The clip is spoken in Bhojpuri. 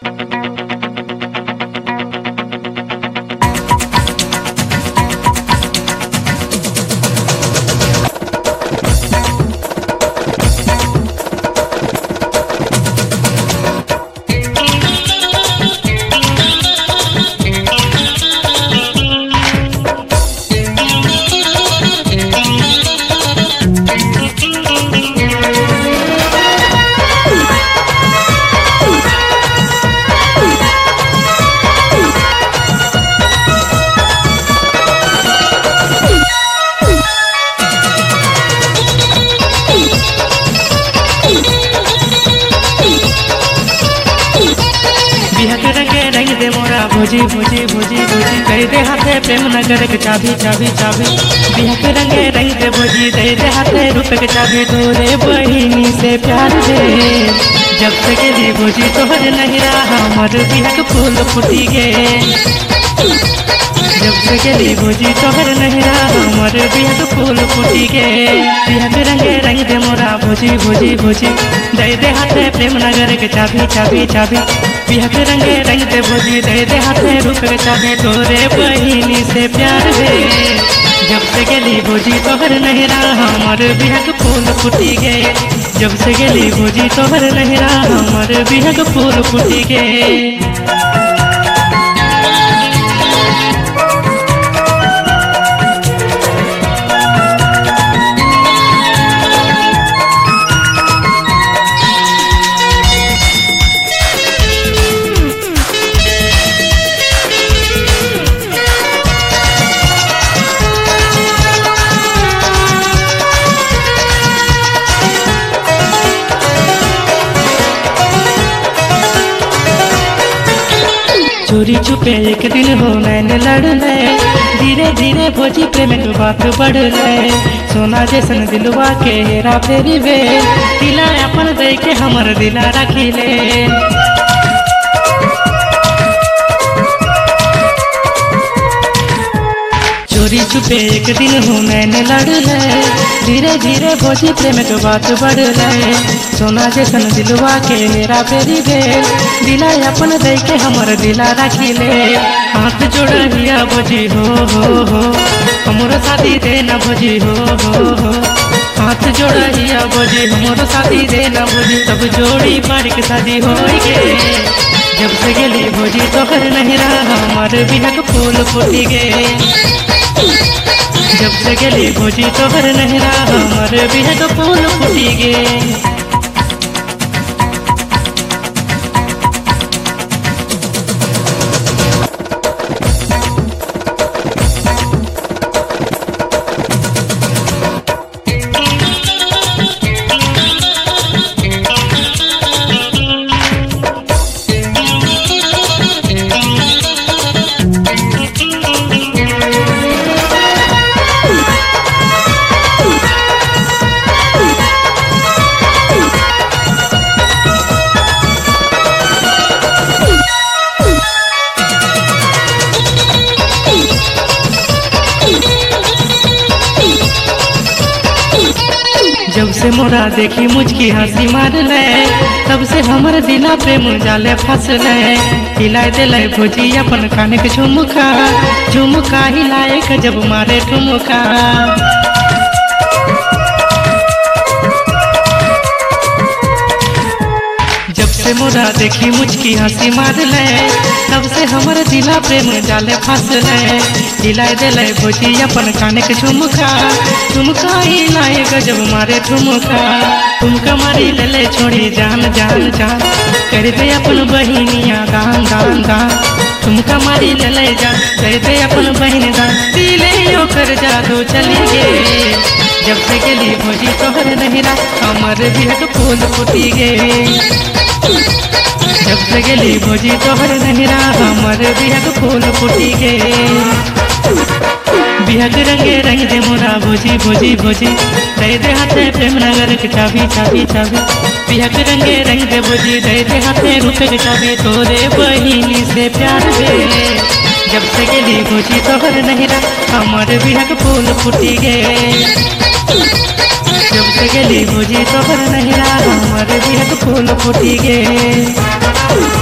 भोजी भोजी भोजी भोजी दे दे हाथे प्रेम नगर के चाबी चाबी चाबी बिहा के रंगे रंग दे भोजी दे दे हाथे रूप के चाबी तोरे बहिनी से प्यार दे जब से गेली भोजी तोहर नहिरा हमर बिहा के फूल फूटी गे जब से गेली भोजी तोहर नहिरा हमर बिहा के फूल फूटी गे बिहा के रंगे रंग दे मोरा भोजी भोजी भोजी दे दे हाथे प्रेम नगर के चाबी चाबी चाबी बिहा के रंगे रंग दे भोजी दे दे हाथे रूप के चाबी तोरे बहिनी से प्यार दे जब से गेली भोजी तोहर नहिरा हमर बिहा के फूल फूटी गे जब से गेली भोजी तोहर नहिरा हमर बिहा के फूल फूटी गे। चोरी छुपे एक दिन हो नैन लड़ले धीरे धीरे भोजी प्रेम के बात बढ़ले सोना जैसन दिलवा के हेरा फेरी वे दिला अपन दे के हमर दिला रखिले चोरी छुपे एक दिन हो नैन लड़ले धीरे धीरे भोजी प्रेम के बात बढ़ले सोना जैसन दिलवा के हेरा फेरी वे दिला अपन दे के हमर दिला रखिले हाथ जोड़िया भोजी हो हमरो शादी देना भोजी हो हाथ जोड़िया भोजी हमरो शादी देना भोजी सब जोड़ी पार के शादी हो गे जब से गेली भोजी तोहर नहिरा हमर बिहा के फूल फूटी गे जब से गेली भोजी तोहर नहिरा हमर बिहा के फूल फूटी गे। जब से मोरा देखी मुझकी हंसी मार ले तब से हमर दिला प्रेम जाले फंस ले हिलाए दिले भोजी अपन कान के झुमका झुमका हिलाए के जब मारे ठुमका जब से मोरा देखी मुझकी हंसी मार ले तब से हमर दिला प्रेम जाले फंस ले हिलाए दिले भोजी अपन कान के झुमका झुमका हिलाए गजब मारे ठुमका मारी ले छोड़ी जान जान जान कर दे अपन बहिनिया दान दान दान ठुमका मारी ले जान कर दे अपन बहिन दान दिले ओकर जादू चली गे जब से गेली भोजी तोहर नहिरा हमर बिहा के फूल फूटी गे जब से गेली भोजी तोहर नहिरा हमर बिहा के फूल फूटी गे बिहा के रंगे रंग दे मोरा भोजी भोजी भोजी दे दे हाथे प्रेम नगर के चाबी चाबी चाबी बिहा के रंगे रंग दे भोजी दे दे हाथे रूप के चाबी तोरे बहिनी से प्यार दे जब से गेली भोजी तोहर नहिरा हमर बिहा के फूल फूटी गे जब से गेली भोजी तोहर नहिरा हमर बिहा के फूल फूटी गे।